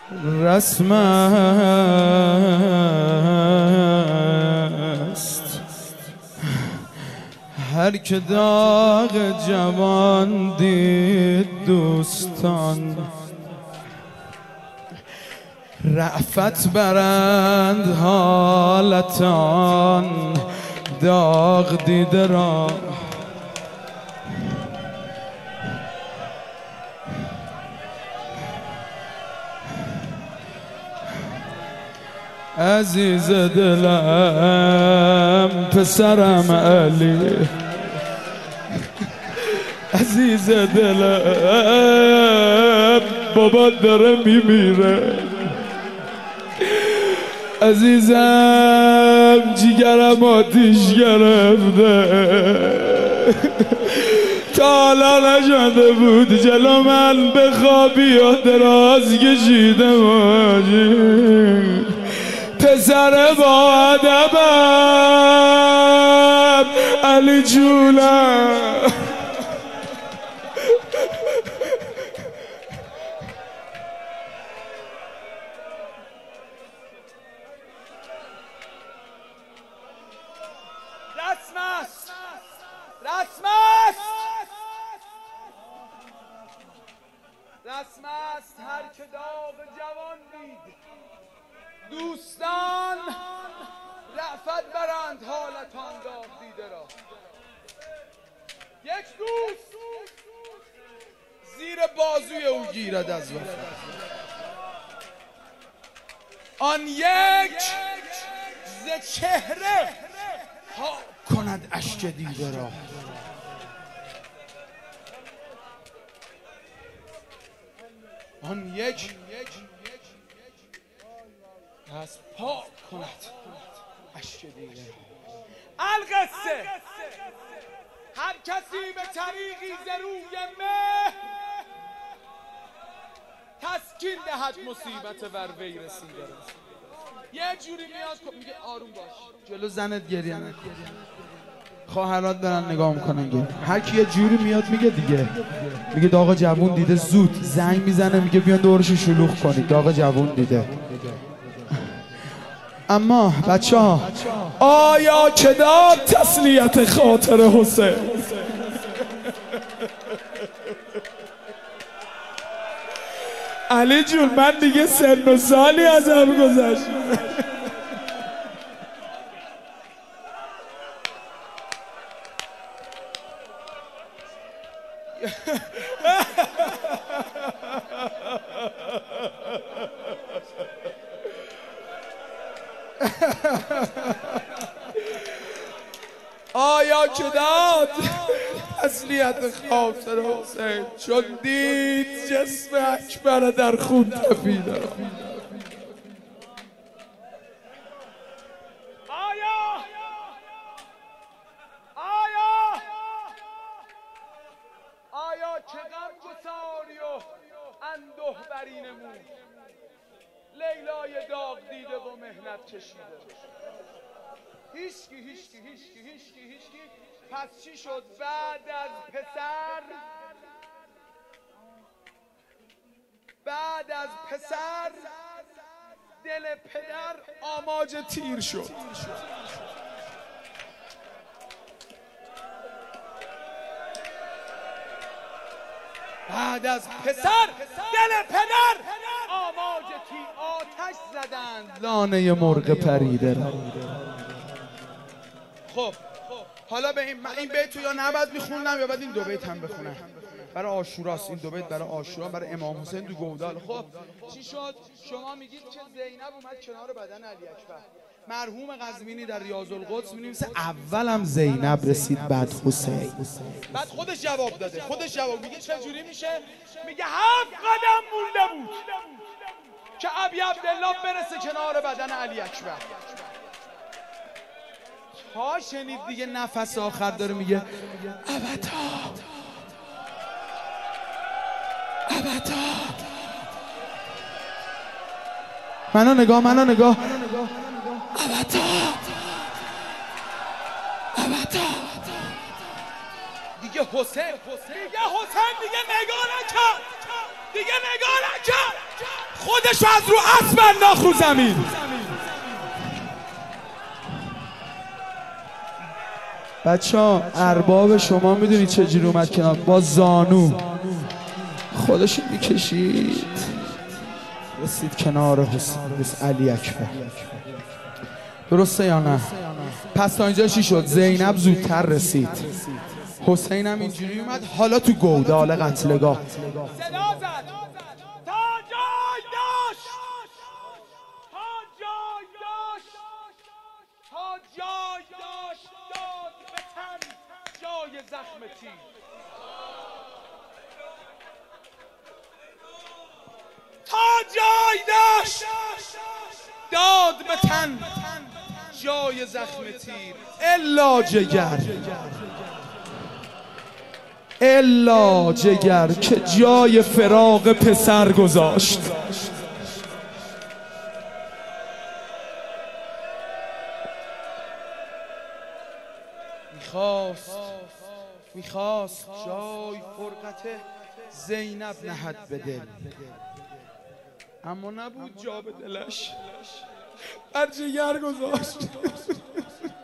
رسم است هر که داغ جوان دید دوستان، رأفت برند حالتان داغ دیده را. عزیز دلم پسرم علی، عزیز دلم بابا داره میمیره، عزیزم جیگرم آتیش گرفته، تا حالا نشده بود جلو من بخوابی یا دراز کشیده باشی. پسر با ادبم علی جونم، رسم است، رسم است، رسم است هر که داغ جوان دید دوستان، رأفت برند حالتان داغ دیده را. یک دوست زیر بازوی او گیرد از وفا، آن یک ز چهره پاک کند اشک دیده را. آن یک از پاک کند اشک دیده را. القصه هر کسی به طریقی ز روی مه تسکین دهد مصیبت بر وی رسیده را. یه جوری میاد میگه آروم باش، جلو زنت گریه نکن، خواهرات دارن نگاه میکنن. هر کی یه جوری میاد میگه دیگه، میگه داغ جوون دیده، زود زنگ میزنه میگه بیان دورشو شلوغ کنید، داغ جوون دیده. اما بچه ها آیا که داد تسلیت خاطر حسین؟ علی جون من دیگه سن و سالی ازم گذشت. آیا که داد تسلیت خاطر حسین چون دید جسم اکبر در خون تپیده را. آیا که غم گساری و اندوه بری نمود، لیلای داغ دیده و مهنت کشیده. هیچکی. پس چی شد بعد از پسر دل پدر آماج تیر شد. بعد از پسر دل پدر آماج تیر، آتش زدند لانه مرغ پریده را. خب حالا به این بیت رو یا نباید میخوندم یا باید این دو بیت هم بخونم؟ برای عاشوراست این دو بیت، برای عاشورا، برای امام حسین دو گودال. خب چی شد؟ شما میگید که زینب اومد کنار بدن علی اکبر. مرحوم قزوینی در ریاض القدس می‌نویسه اولم زینب رسید بعد حسین. بعد خودش جواب داده، میگه چه جوری میشه؟ میگه 7 قدم مونده بود که ابی عبدالله برسه کنار بدن علی اکبر. تا شنید دیگه نفس آخر داره میگه ابدا منو نگاه ابدا دیگه حسین دیگه نگاه نکرد. خودشو از رو اسب انداخت رو زمین. بچه ها ارباب شما میدونی چجوری اومد کنار؟ با زانو خودشو میکشید رسید کنار علی اکبر. درسته یا نه؟ پس تا اینجا چی شد؟ زینب زودتر رسید، حسین هم اینجوری اومد. حالا تو گودال قتلگاه صدا زد تا جای داشت، تا جای داشت، تا جای داشت، داد به تن جای زخم تیر. تا جای داشت داد به تن جای زخم تیر. الا جگر، الا جگر که جای فراق پسر گذاشت. میخواست جای فرقت زینب نهد به دل، اما نبود جا به دلش، بر جگر گذاشت.